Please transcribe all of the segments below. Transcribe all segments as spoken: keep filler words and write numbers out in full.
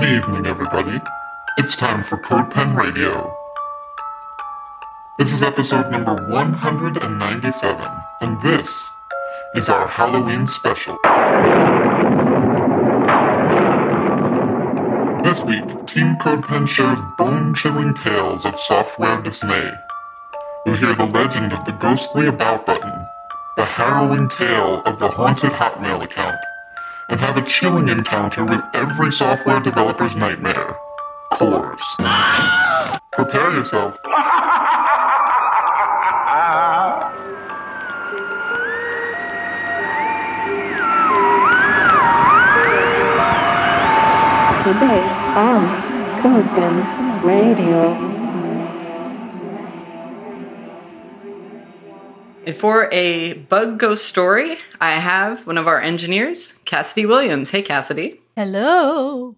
evening, everybody. It's time for CodePen Radio. This is episode number one hundred ninety-seven, and this is our Halloween special. This week, Team CodePen shares bone-chilling tales of software dismay. You'll hear the legend of the ghostly About button, the harrowing tale of the haunted Hotmail account, and have a chilling encounter with every software developer's nightmare, cores. Prepare yourself. Today on CodePen Radio. And for a bug ghost story, I have one of our engineers, Cassidy Williams. Hey, Cassidy. Hello.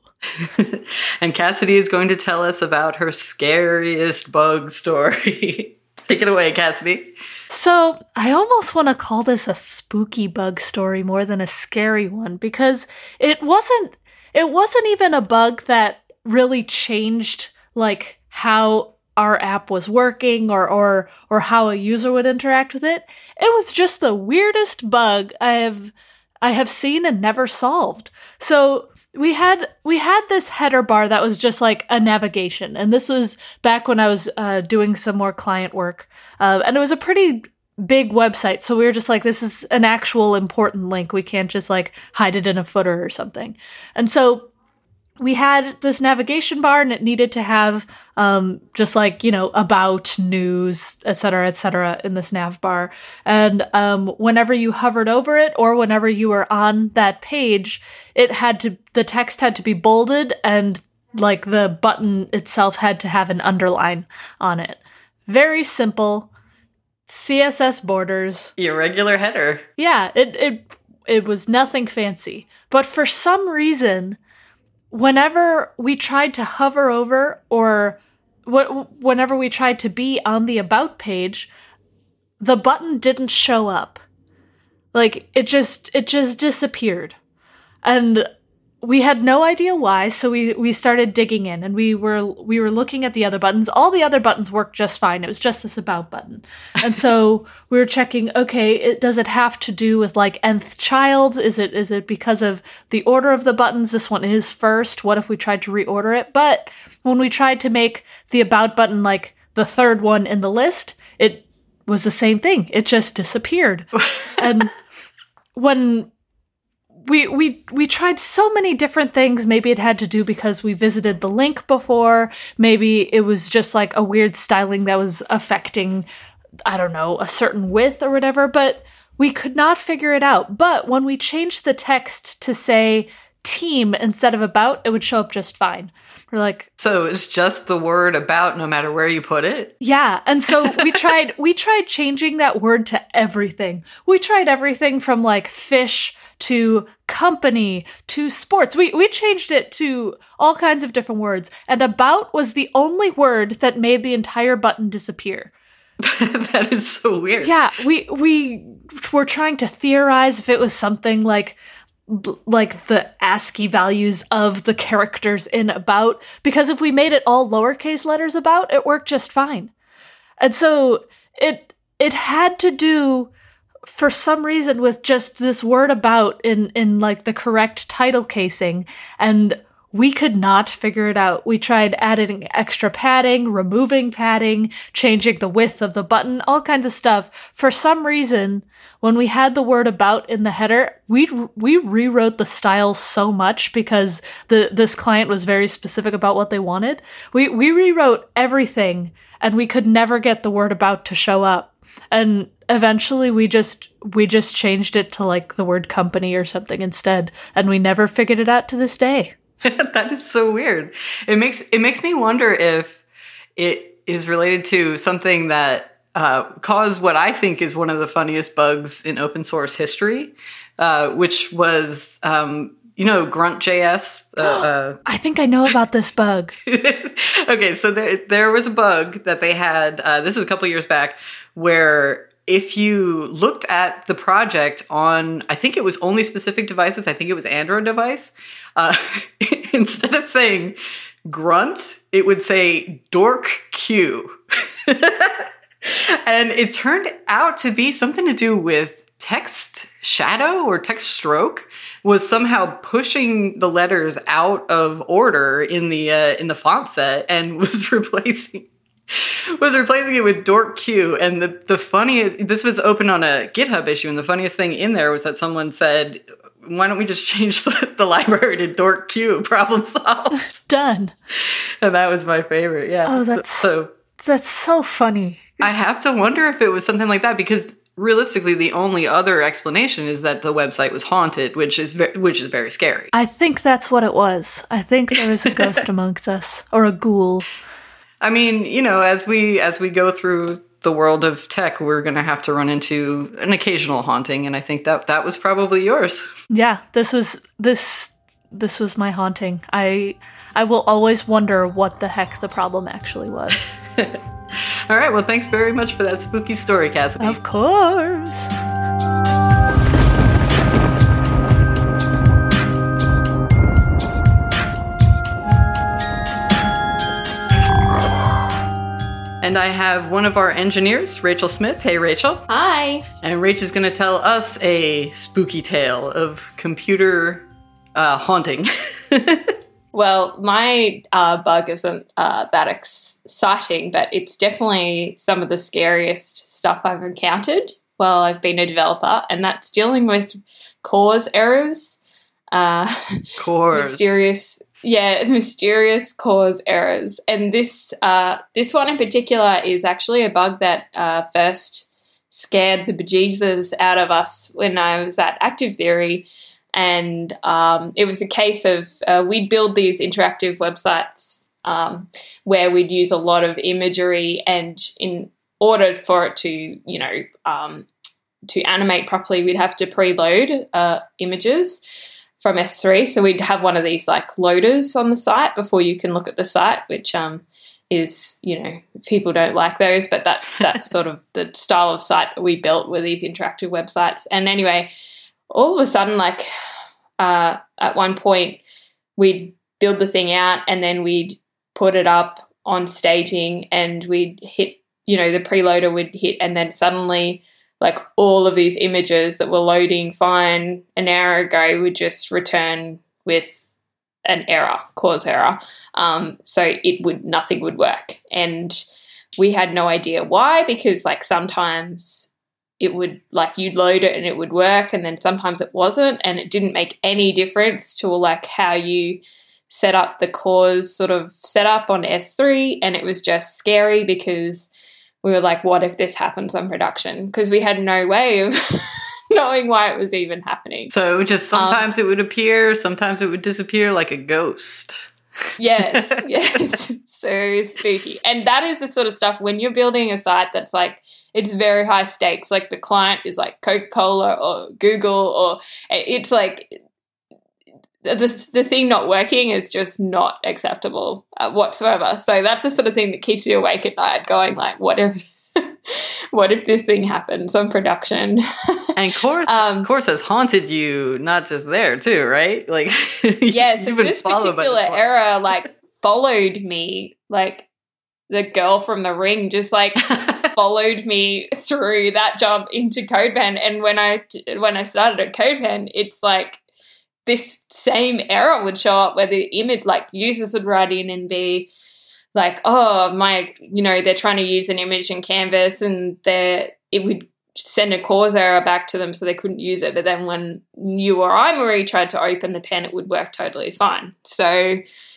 And Cassidy is going to tell us about her scariest bug story. Take it away, Cassidy. So, I almost want to call this a spooky bug story more than a scary one, because it wasn't it wasn't even a bug that really changed like how our app was working or or or how a user would interact with it. It was just the weirdest bug I have I have seen and never solved. So we had we had this header bar that was just like a navigation, and this was back when I was uh, doing some more client work, uh, and it was a pretty big website. So we were just like, this is an actual important link. We can't just like hide it in a footer or something. And so we had this navigation bar, and it needed to have um, just like, you know, about, news, et cetera, et cetera in this nav bar. And um, whenever you hovered over it or whenever you were on that page, it had to, the text had to be bolded, and like the button itself had to have an underline on it. Very simple. C S S borders. Your regular header. Yeah, it it it was nothing fancy. But for some reason, whenever we tried to hover over or wh- whenever we tried to be on the About page, the button didn't show up. Like, it just it just disappeared. And we had no idea why, so we, we started digging in, and we were we were looking at the other buttons. All the other buttons worked just fine. It was just this About button. And so we were checking, okay, it, does it have to do with like nth child? Is it is it because of the order of the buttons? This one is first. What if we tried to reorder it? But when we tried to make the About button like the third one in the list, it was the same thing. It just disappeared. And when We we we tried so many different things. Maybe it had to do because we visited the link before. Maybe it was just like a weird styling that was affecting, I don't know, a certain width or whatever. But we could not figure it out. But when we changed the text to say team instead of about, it would show up just fine. We're like, so it's just the word about no matter where you put it? Yeah. And so we tried we tried changing that word to everything. We tried everything from like fish to company, to sports. We we changed it to all kinds of different words. And about was the only word that made the entire button disappear. That is so weird. Yeah, we we were trying to theorize if it was something like like the ASCII values of the characters in about, because if we made it all lowercase letters about, it worked just fine. And so it it had to do for some reason with just this word about in, in like the correct title casing, and we could not figure it out. We tried adding extra padding, removing padding, changing the width of the button, all kinds of stuff. For some reason, when we had the word about in the header, we we rewrote the style so much because the this client was very specific about what they wanted. We we rewrote everything, and we could never get the word about to show up. And eventually we just we just changed it to like the word company or something instead, and we never figured it out to this day. That is so weird. It makes it makes me wonder if it is related to something that uh, caused what I think is one of the funniest bugs in open source history, uh, which was um, you know Grunt J S. Uh, uh, I think I know about this bug. Okay, so there there was a bug that they had. Uh, this is a couple years back where if you looked at the project on, I think it was only specific devices, I think it was Android device, uh, instead of saying grunt, it would say dork Q. And it turned out to be something to do with text shadow or text stroke was somehow pushing the letters out of order in the uh, in the font set and was replacing was replacing it with dork Q. And the the funniest, this was open on a GitHub issue, and the funniest thing in there was that someone said, why don't we just change the, the library to dork Q? Problem solved. Done. And that was my favorite. Yeah. Oh, that's so. That's so funny. I have to wonder if it was something like that, because realistically, the only other explanation is that the website was haunted, which is ve- which is very scary. I think that's what it was. I think there was a ghost amongst us, or a ghoul. I mean, you know, as we as we go through the world of tech, we're going to have to run into an occasional haunting, and I think that that was probably yours. Yeah, this was this this was my haunting. I I will always wonder what the heck the problem actually was. All right, well, thanks very much for that spooky story, Cassidy. Of course. And I have one of our engineers, Rachel Smith. Hey, Rachel. Hi. And Rachel's going to tell us a spooky tale of computer uh, haunting. Well, my uh, bug isn't uh, that exciting, but it's definitely some of the scariest stuff I've encountered while I've been a developer, and that's dealing with cause errors. Uh, Cause. mysterious, yeah, mysterious cause errors. And this uh, this one in particular is actually a bug that uh, first scared the bejesus out of us when I was at Active Theory. And um, it was a case of uh, we'd build these interactive websites um, where we'd use a lot of imagery, and in order for it to, you know, um, to animate properly, we'd have to preload uh, images from S three. So we'd have one of these like loaders on the site before you can look at the site, which um, is, you know, people don't like those, but that's that's sort of the style of site that we built with these interactive websites. And anyway, all of a sudden, like uh, at one point, we'd build the thing out and then we'd put it up on staging and we'd hit, you know, the preloader would hit, and then suddenly, like, all of these images that were loading fine an hour ago would just return with an error, cause error. Um, so it would, nothing would work. And we had no idea why, because, like, sometimes it would, like, you'd load it and it would work, and then sometimes it wasn't, and it didn't make any difference to, like, how you set up the cause sort of setup on S three, and it was just scary because we were like, what if this happens on production? Because we had no way of knowing why it was even happening. So it would just, sometimes um, it would appear, sometimes it would disappear like a ghost. Yes, yes, so spooky. And that is the sort of stuff when you're building a site that's like, it's very high stakes, like the client is like Coca-Cola or Google, or it's like the, the thing not working is just not acceptable uh, whatsoever. So that's the sort of thing that keeps you awake at night going like, what if, what if this thing happens on production? And course, um, course has haunted you, not just there too, right? Like, yes, yeah, so this particular era like followed me, like the girl from The Ring just like followed me through that job into CodePen. And when I when I started at CodePen, it's like this same error would show up where the image, like users would write in and be like, oh, my, you know, they're trying to use an image in Canvas and they're, it would send a cause error back to them so they couldn't use it. But then when you or I, Marie, tried to open the pen, it would work totally fine. So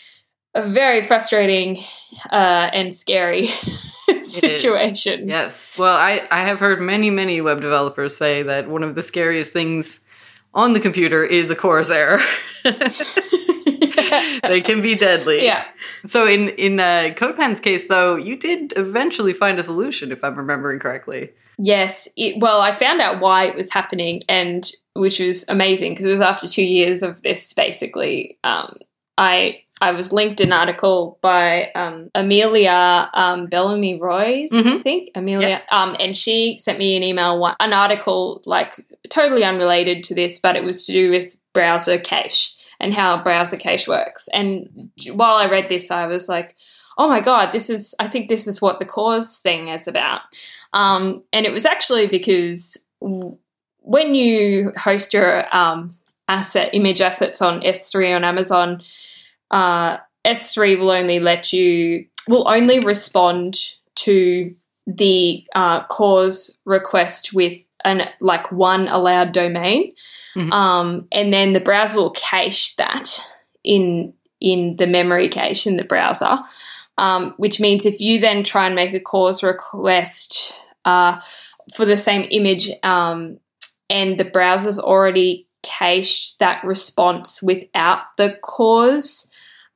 a very frustrating uh, and scary situation. Yes. Well, I, I have heard many, many web developers say that one of the scariest things on the computer is a cause error. They can be deadly. Yeah. So in, in uh, CodePen's case, though, you did eventually find a solution, if I'm remembering correctly. Yes. It, well, I found out why it was happening, and which was amazing because it was after two years of this basically um, I I was linked an article by um, Amelia um, Bellamy Royce, Mhm. I think. Amelia. Yep. Um, and she sent me an email, one- an article, like, totally unrelated to this, but it was to do with browser cache and how browser cache works. And while I read this, I was like, oh my God, this is, I think this is what the cause thing is about. Um, and it was actually because w- when you host your um, asset, image assets on S three on Amazon, uh, S three will only let you, will only respond to the uh, cause request with an like one allowed domain. Mhm. Um, and then the browser will cache that in in the memory cache in the browser, um, which means if you then try and make a cause request uh, for the same image um, and the browser's already cached that response without the cause,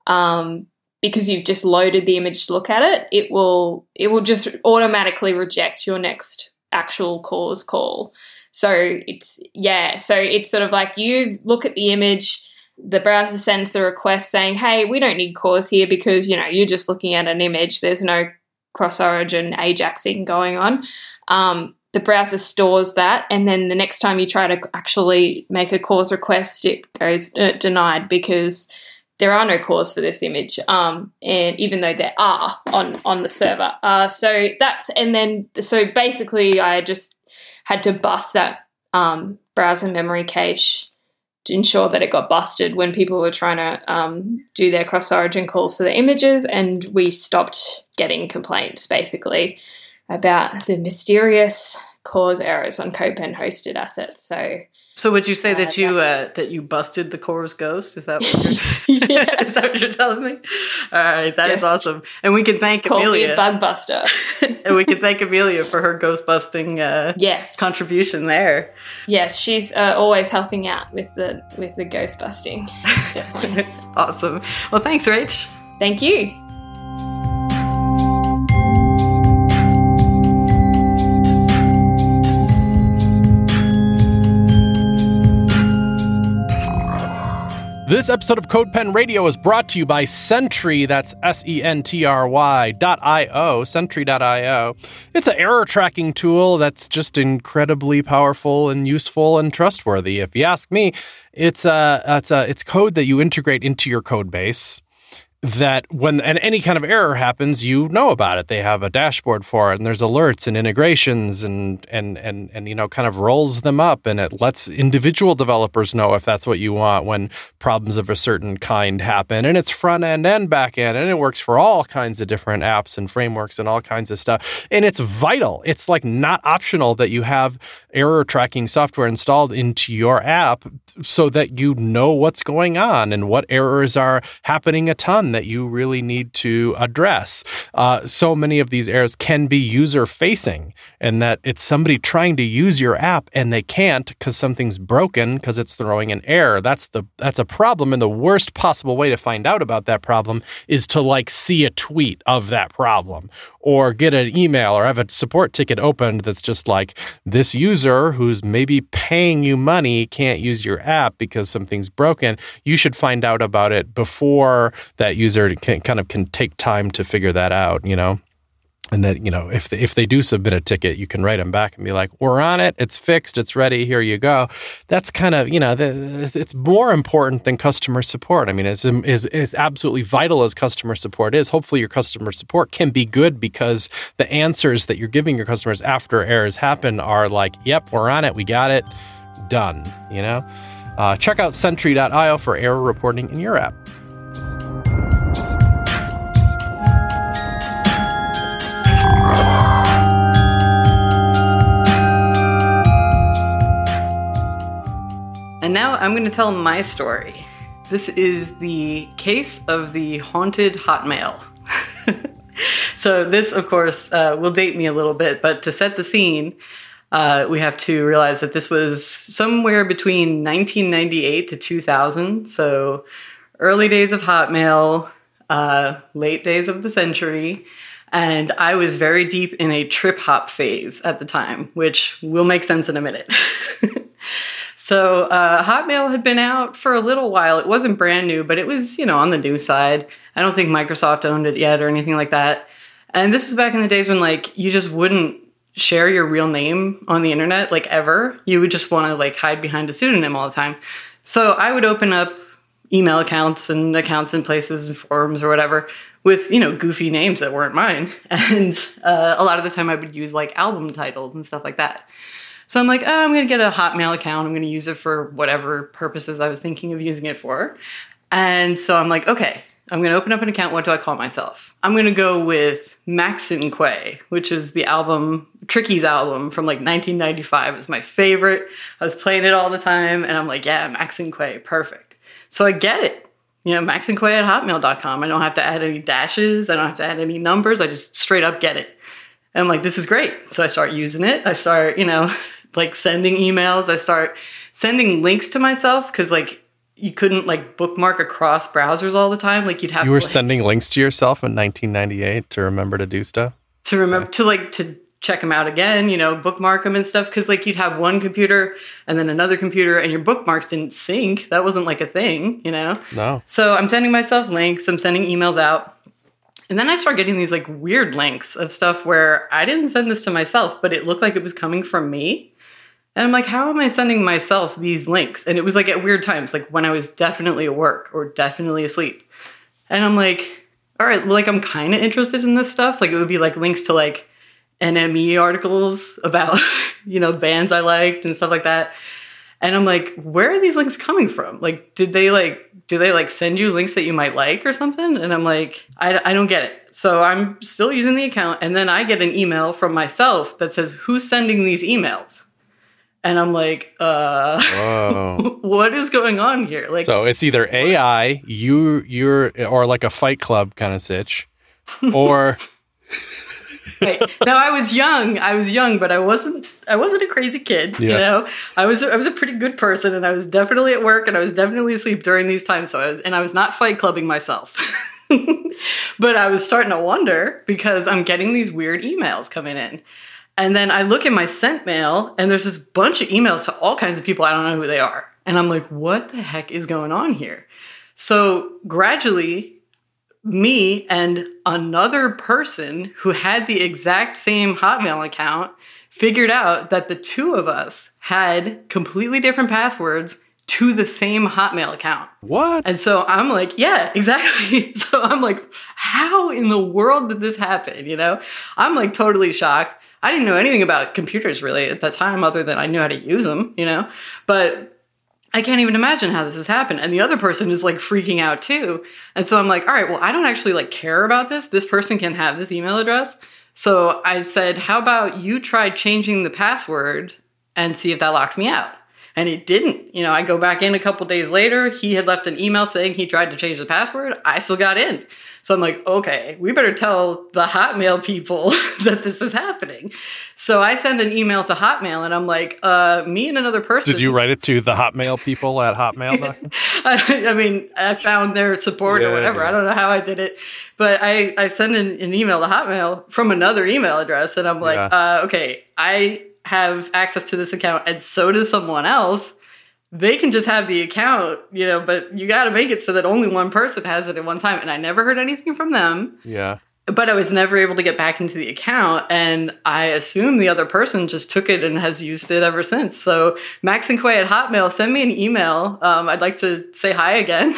um, because you've just loaded the image to look at it, it will it will just automatically reject your next actual cause call. So it's, yeah, so it's sort of like you look at the image, the browser sends the request saying, hey, we don't need cause here because, you know, you're just looking at an image. There's no cross-origin ajaxing going on. Um, the browser stores that, and then the next time you try to actually make a cause request, it goes uh, denied because there are no cause for this image, um, and even though there are on, on the server. Uh, so that's, and then, so basically I just had to bust that um, browser memory cache to ensure that it got busted when people were trying to um, do their cross-origin calls for the images, and we stopped getting complaints, basically, about the mysterious cause errors on CodePen hosted assets. So, So would you say Uh, that you that- uh, that you busted the Core's ghost? Is that what you're, Yeah. is that what you're telling me? All right, that is Just awesome, and we can thank call me a Amelia, bug buster. and we can thank Amelia for her ghost busting uh, Yes. contribution there. Yes, she's uh, always helping out with the with the ghost busting. Definitely. Awesome. Well, thanks, Rach. Thank you. This episode of CodePen Radio is brought to you by Sentry. That's S E N T R Y dot I O, Sentry dot I O. It's an error tracking tool that's just incredibly powerful and useful and trustworthy. If you ask me, it's uh, it's uh, it's code that you integrate into your code base that when and any kind of error happens, you know about it. They have a dashboard for it, and there's alerts and integrations and and and and you know kind of rolls them up, and it lets individual developers know if that's what you want when problems of a certain kind happen. And it's front end and back end, and it works for all kinds of different apps and frameworks and all kinds of stuff. And it's vital. It's like not optional that you have error tracking software installed into your app so that you know what's going on and what errors are happening a ton that you really need to address. Uh, so many of these errors can be user-facing, and that it's somebody trying to use your app and they can't because something's broken because it's throwing an error. That's the that's a problem, and the worst possible way to find out about that problem is to like see a tweet of that problem or get an email or have a support ticket opened that's just like, this user who's maybe paying you money can't use your app because something's broken. You should find out about it before that user can kind of can take time to figure that out, you know? And that, you know, if they, if they do submit a ticket, you can write them back and be like, we're on it. It's fixed. It's ready. Here you go. That's kind of, you know, the, it's more important than customer support. I mean, it's, is is absolutely vital as customer support is. Hopefully your customer support can be good because the answers that you're giving your customers after errors happen are like, yep, we're on it. We got it. Done. You know, uh, check out Sentry dot I O for error reporting in your app. And now I'm going to tell my story. This is the case of the haunted Hotmail. So this, of course, uh, will date me a little bit, but to set the scene, uh, we have to realize that this was somewhere between nineteen ninety-eight to two thousand. So early days of Hotmail, uh, late days of the century. And I was very deep in a trip hop phase at the time, which will make sense in a minute. So uh, Hotmail had been out for a little while. It wasn't brand new, but it was, you know, on the new side. I don't think Microsoft owned it yet or anything like that. And this was back in the days when, like, you just wouldn't share your real name on the internet, like, ever. You would just want to, like, hide behind a pseudonym all the time. So I would open up email accounts and accounts in places and forums or whatever with, you know, goofy names that weren't mine. And uh, a lot of the time I would use, like, album titles and stuff like that. So I'm like, oh, I'm going to get a Hotmail account. I'm going to use it for whatever purposes I was thinking of using it for. And so I'm like, okay, I'm going to open up an account. What do I call myself? I'm going to go with Maxon Quay, which is the album, Tricky's album from like nineteen ninety-five. It's my favorite. I was playing it all the time. And I'm like, yeah, Maxon Quay, perfect. So I get it. You know, Maxon Quay at hotmail dot com. I don't have to add any dashes. I don't have to add any numbers. I just straight up get it. And I'm like, this is great. So I start using it. I start, you know, like sending emails. I start sending links to myself because like you couldn't like bookmark across browsers all the time. Like you'd have You were to, like, sending links to yourself in nineteen ninety-eight to remember to do stuff? to remember to like to check them out again, you know, bookmark them and stuff. Because like you'd have one computer and then another computer and your bookmarks didn't sync. That wasn't like a thing, you know? No. So I'm sending myself links. I'm sending emails out. And then I start getting these like weird links of stuff where I didn't send this to myself, but it looked like it was coming from me. And I'm like, how am I sending myself these links? And it was like at weird times, like when I was definitely at work or definitely asleep. And I'm like, all right, well, like I'm kind of interested in this stuff. Like it would be like links to like N M E articles about, you know, bands I liked and stuff like that. And I'm like, where are these links coming from? Like, did they like, do they like send you links that you might like or something? And I'm like, I, I don't get it. So I'm still using the account. And then I get an email from myself that says, who's sending these emails? And I'm like, uh, Whoa. what is going on here? Like, So it's either A I, you, you're, or like a Fight Club kind of sitch, or right. Now I was young. I was young, but I wasn't. I wasn't a crazy kid. You Yeah. know, I was. I was a pretty good person, and I was definitely at work, and I was definitely asleep during these times. So I was, and I was not fight clubbing myself. But I was starting to wonder because I'm getting these weird emails coming in, and then I look at my sent mail, and there's this bunch of emails to all kinds of people. I don't know who they are, and I'm like, what the heck is going on here? So gradually, me and another person who had the exact same Hotmail account figured out that the two of us had completely different passwords to the same Hotmail account. what? And so I'm like, yeah, exactly. So I'm like, how in the world did this happen? You know, I'm like totally shocked. I didn't know anything about computers really at that time other than I knew how to use them, you know, but I can't even imagine how this has happened. And the other person is like freaking out too. And so I'm like, all right, well, I don't actually like care about this. This person can have this email address. So I said, how about you try changing the password and see if that locks me out? And it didn't. You know, I go back in a couple days later. He had left an email saying he tried to change the password. I still got in. So I'm like, okay, we better tell the Hotmail people that this is happening. So I send an email to Hotmail and I'm like, uh, me and another person. Did you write it to the Hotmail people at Hotmail dot com? I, I mean, I found their support Yeah, or whatever. yeah. I don't know how I did it. But I, I send an, an email to Hotmail from another email address. And I'm like, Yeah. uh, okay, I have access to this account and so does someone else. They can just have the account, you know, but you got to make it so that only one person has it at one time. And I never heard anything from them. Yeah. But I was never able to get back into the account, and I assume the other person just took it and has used it ever since. So Max and Quay at Hotmail, send me an email. Um, I'd like to say hi again.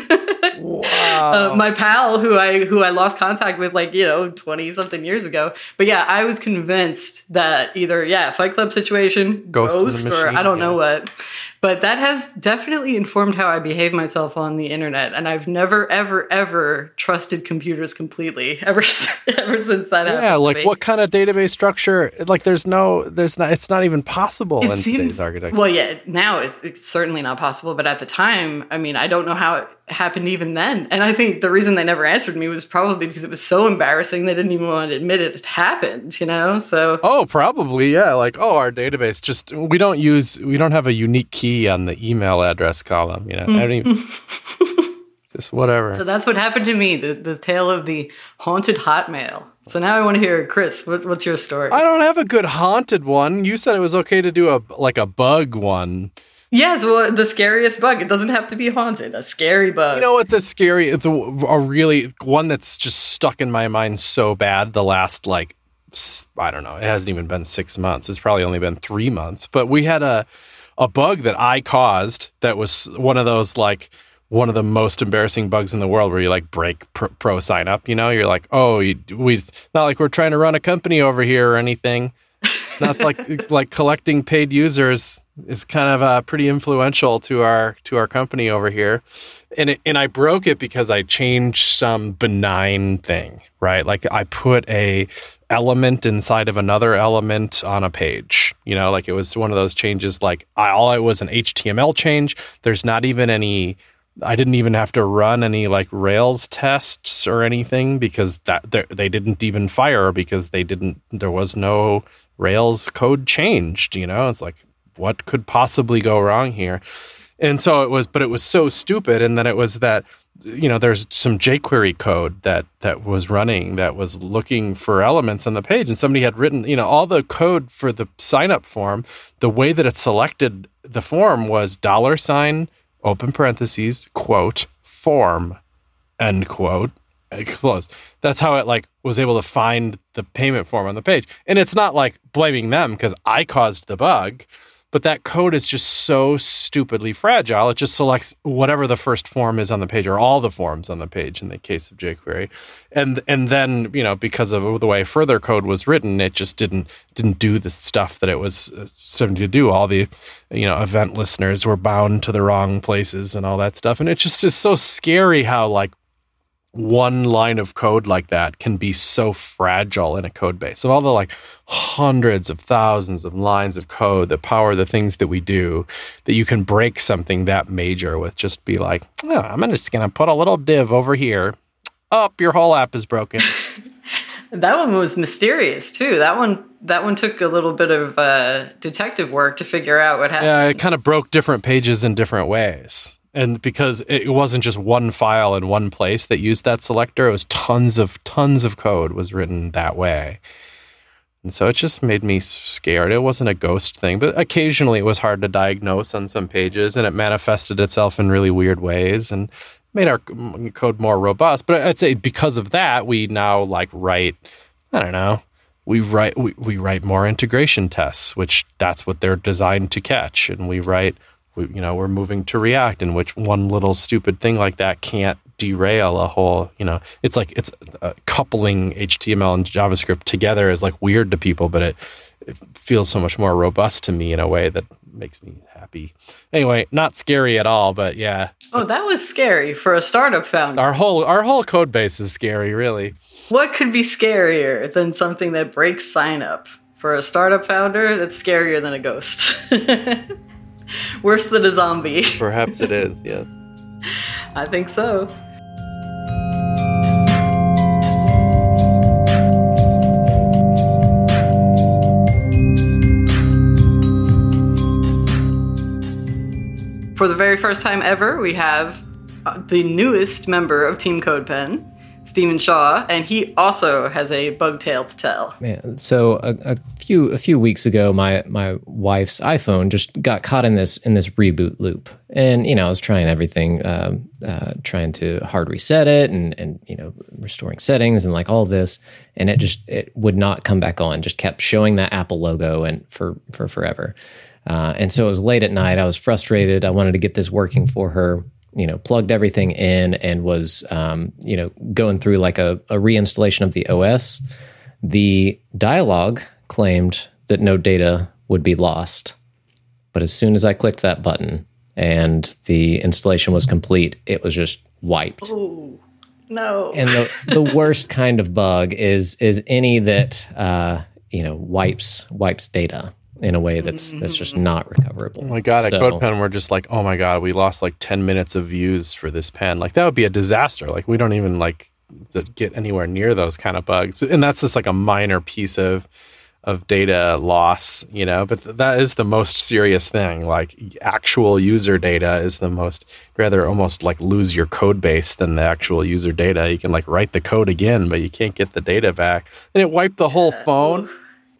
Wow. Uh, my pal, who I who I lost contact with, like you know, twenty something years ago. But yeah, I was convinced that either yeah, Fight Club situation, Ghost in the ghost, or machine, I don't yeah. know what. But that has definitely informed how I behave myself on the internet, and I've never, ever, ever trusted computers completely ever, ever since that happened. Yeah, to like me. what kind of database structure? Like, there's no, there's not. It's not even possible It in seems today's architecture. well, yeah. Now it's, it's certainly not possible, but at the time, I mean, I don't know how it happened even then. And I think the reason they never answered me was probably because it was so embarrassing they didn't even want to admit it had happened. You know, so. Oh, probably, yeah. Like, oh, our database just we don't use we don't have a unique key on the email address column. You know, I don't even, just whatever. So that's what happened to me. The the tale of the haunted Hotmail. So now I want to hear, Chris. What, what's your story? I don't have a good haunted one. You said it was okay to do a like a bug one. Yes, well, the scariest bug. It doesn't have to be haunted. A scary bug. You know what? The scary, the a really one that's just stuck in my mind so bad. The last like, I don't know. It hasn't even been six months. It's probably only been three months. But we had a a bug that I caused that was one of those like. One of the most embarrassing bugs in the world where you like break pro, pro sign up, you know, you're like, oh, you, we, it's not like we're trying to run a company over here or anything. Not like, like collecting paid users is kind of uh, pretty influential to our, to our company over here. And it, and I broke it because I changed some benign thing, right? Like I put a element inside of another element on a page, you know, like it was one of those changes, like I, all it was an H T M L change. There's not even any, I didn't even have to run any like Rails tests or anything because that they didn't even fire because they didn't, there was no Rails code changed, you know, it's like, what could possibly go wrong here? And so it was, but it was so stupid. And then it was that, you know, there's some jQuery code that, that was running that was looking for elements on the page. And somebody had written, you know, all the code for the sign up form, the way that it selected the form was dollar sign, open parentheses, quote, form, end quote, close. That's how it like was able to find the payment form on the page. And it's not like blaming them because I caused the bug, but that code is just so stupidly fragile. It just selects whatever the first form is on the page or all the forms on the page in the case of jQuery. And and then, you know, because of the way further code was written, it just didn't didn't do the stuff that it was starting to do. All the, you know, event listeners were bound to the wrong places and all that stuff. And it just is so scary how like one line of code like that can be so fragile in a code base. Of all the like hundreds of thousands of lines of code that power the things that we do, that you can break something that major with just be like, oh, I'm just going to put a little div over here. Up, oh, your whole app is broken. That one was mysterious too. That one, that one took a little bit of uh, detective work to figure out what happened. Yeah, it kind of broke different pages in different ways. And because it wasn't just one file in one place that used that selector, it was tons of, tons of code was written that way. And so it just made me scared. It wasn't a ghost thing, but occasionally it was hard to diagnose on some pages and it manifested itself in really weird ways and made our code more robust. But I'd say because of that, we now like write, I don't know, we write, we, we write more integration tests, which that's what they're designed to catch. And we write, We, you know, we're moving to React, in which one little stupid thing like that can't derail a whole, you know, it's like it's uh, coupling H T M L and JavaScript together is like weird to people, but it, it feels so much more robust to me in a way that makes me happy. Anyway, not scary at all, but yeah. Oh, that was scary for a startup founder. Our whole our whole code base is scary, really. What could be scarier than something that breaks sign up? For a startup founder, that's scarier than a ghost. Worse than a zombie. Perhaps it is, yes. I think so. For the very first time ever, we have the newest member of Team CodePen, Stephen Shaw, and he also has a bug tale to tell. Man, so a, a few a few weeks ago, my my wife's iPhone just got caught in this in this reboot loop, and you know I was trying everything, um, uh, trying to hard reset it, and and you know restoring settings and like all this, and it just it would not come back on. Just kept showing that Apple logo and for for forever, uh, and so it was late at night. I was frustrated. I wanted to get this working for her. You know, plugged everything in and was, um, you know, going through like a, a reinstallation of the O S. The dialog claimed that no data would be lost. But as soon as I clicked that button and the installation was complete, it was just wiped. Oh, no. And the, the worst kind of bug is is any that, uh, you know, wipes wipes data in a way that's that's just not recoverable. Oh my God, at so, CodePen, we're just like, oh my God, we lost like ten minutes of views for this pen. Like that would be a disaster. Like we don't even like to get anywhere near those kind of bugs. And that's just like a minor piece of of data loss, you know, but th- that is the most serious thing. Like actual user data is the most, rather almost like lose your code base than the actual user data. You can like write the code again, but you can't get the data back. And it wiped the whole phone.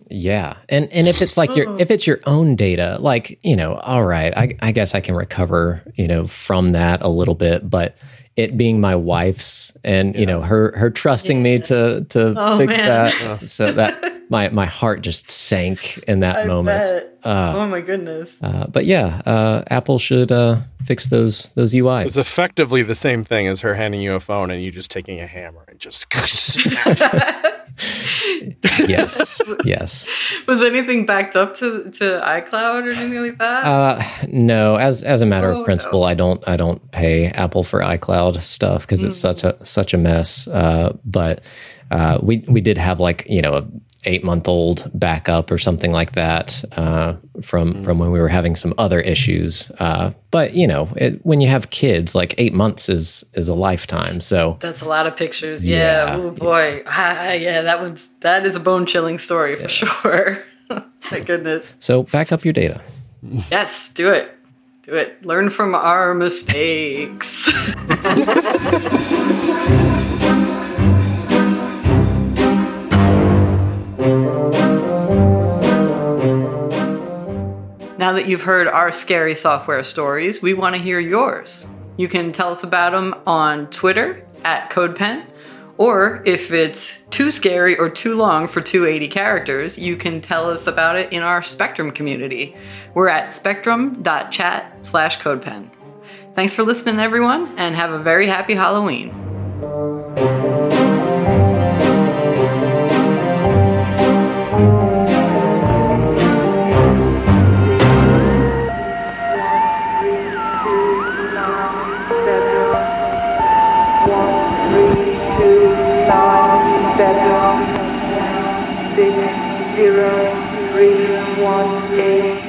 Yeah. And and if it's like your if it's your own data, like, you know, all right, I, I guess I can recover, you know, from that a little bit, but it being my wife's and, you know, her her trusting Yeah. me to to Oh, fix man. that. So that my my heart just sank in that I moment. bet. Uh, oh my goodness. uh, but yeah, uh, Apple should uh, fix those those U It was Is. effectively the same thing as her handing you a phone and you just taking a hammer and just smash it. Yes, yes. Was anything backed up to, to iCloud or anything like that? Uh, no, as as a matter Oh, of principle, no. I don't I don't pay Apple for iCloud stuff because it's such a such a mess. Uh, but uh, we we did have like you know a eight month old backup or something like that uh, from from when we were having some other issues. Uh, but you know, it, when you have kids, like eight months is is a lifetime. So That's a lot of pictures. Yeah. Yeah. Oh boy. Ah, yeah. That one's that is a bone chilling story for sure. My goodness. so back up your data. Yes. Do it. Do it. Learn from our mistakes. Now that you've heard our scary software stories, we want to hear yours. You can tell us about them on Twitter at CodePen, or if it's too scary or too long for two hundred eighty characters, you can tell us about it in our Spectrum community. We're at spectrum.chat slash CodePen. Thanks for listening, everyone, and have a very happy Halloween. Six zero three one eight.